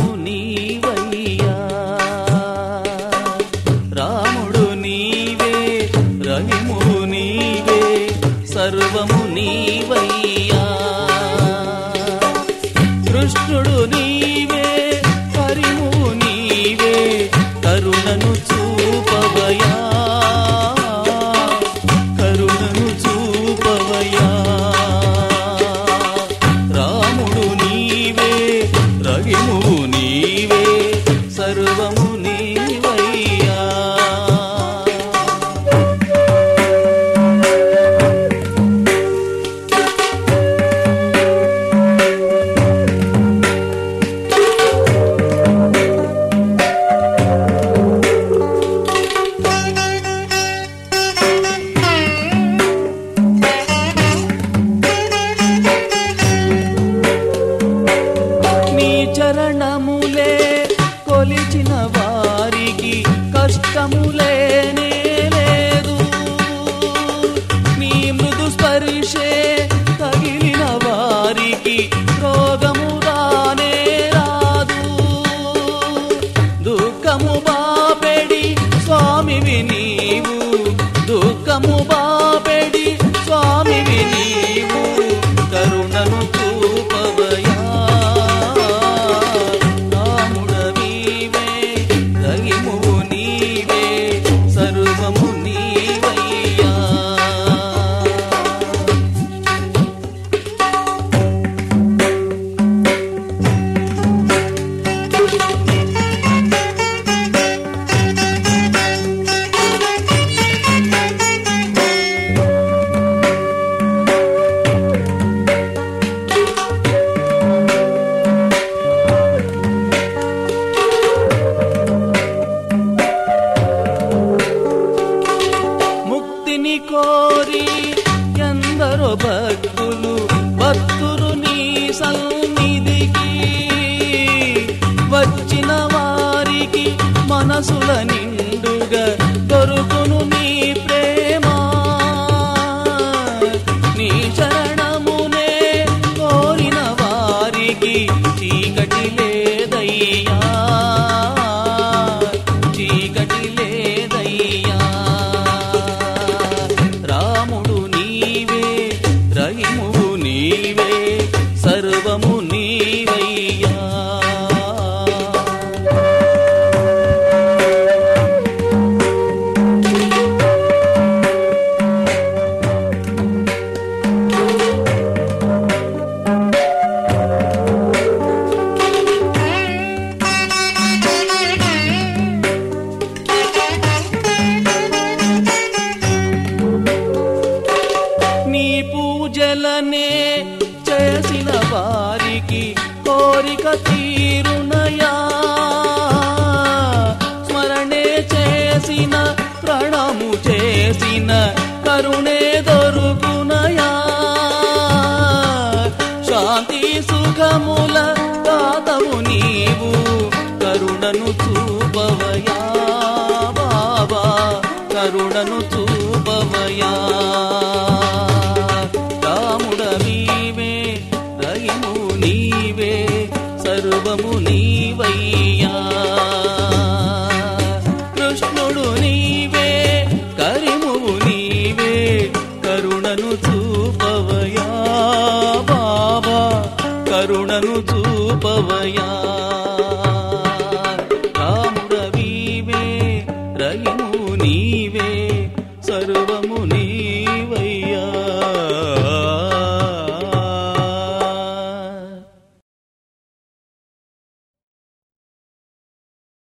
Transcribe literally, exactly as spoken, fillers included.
సర్వము నీవయ్యా. రాముడు నీవే, రహిము నీవే, సర్వము నీవయ్యా. కృష్ణుడు నీవే, హరిము నీవే, కరుణను చూపవయా, కరుణను చూపవయా. రాముడు నీవే, రహిము నీవే, సర్వము నీవయ్యా. చరణములే కొలిచిన వారికి కష్టములేనే లేదు. నీ మృదు స్పర్శే తగిలిన వారికి రోగము రానే రాదు. దుఃఖము బాపెడి స్వామివి నీవు, దుఃఖము బాపెడి స్వామివి నీవు, కరుణను చూపవయా. కోరి ఎందరో భక్తులు భక్తులు నీ సన్నిధికి వచ్చిన వారికి మనసులని